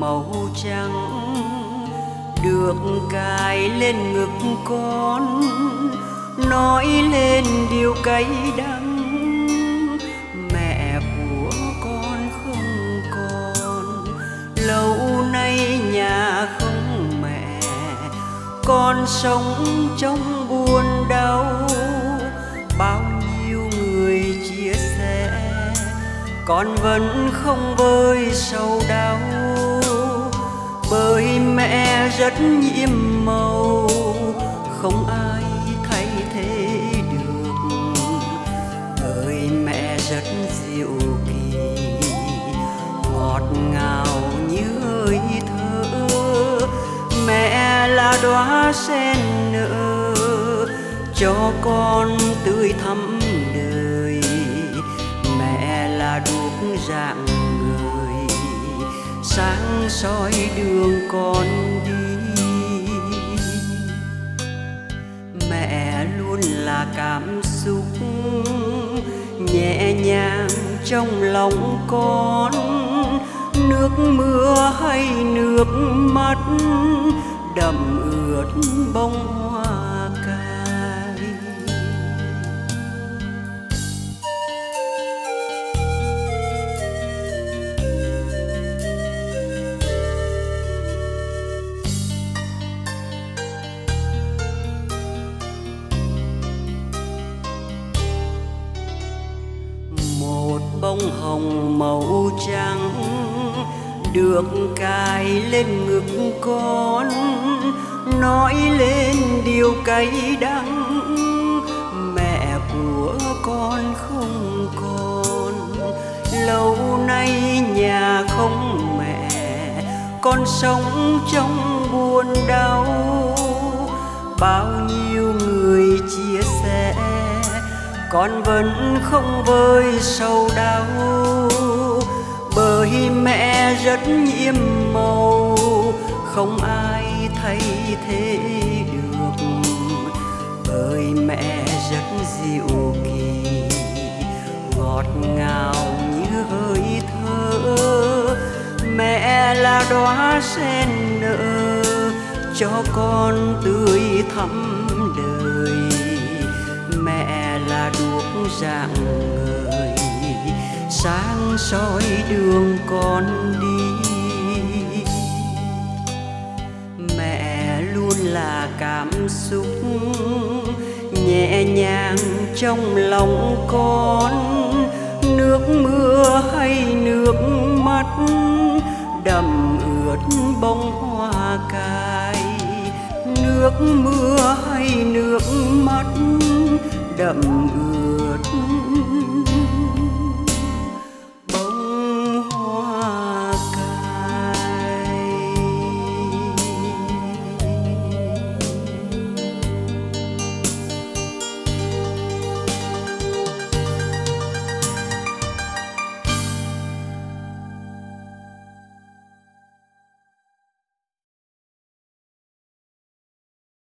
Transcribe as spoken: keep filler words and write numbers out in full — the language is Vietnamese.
màu trắng được cài lên ngực con, nói lên điều cay đắng. Mẹ của con không còn, lâu nay nhà không mẹ, con sống trong buồn đau. Bao nhiêu người chia sẻ, con vẫn không vơi sầu đau. Bởi mẹ rất nhiệm màu, không ai thay thế được. Bởi mẹ rất dịu kỳ, ngọt ngào như hơi thở. Mẹ là đóa sen nở, cho con tươi thắm đời. Mẹ là đuốc rạng người, sáng soi đường con đi. Mẹ luôn là cảm xúc nhẹ nhàng trong lòng con. Nước mưa hay nước mắt đậm ướt bông hoa cài. Một bông hồng màu trắng được cài lên ngực con, nói lên điều cay đắng. Mẹ của con không còn, lâu nay nhà không mẹ, con sống trong buồn đau. Bao nhiêu người chia sẻ, con vẫn không vơi sầu đau. Bởi mẹ rất nhiệm màu, không ai thay thế được. Bởi mẹ rất dịu kỳ, ngọt ngào như hơi thở. Mẹ là đóa sen nở, cho con tươi thắm đời. Mẹ là đuốc rạng ngời, sáng soi đường con đi. Mẹ luôn là cảm xúc nhẹ nhàng trong lòng con. Nước mưa hay nước mắt đậm ướt bông hoa cài. Nước mưa hay nước mắt đậm ướt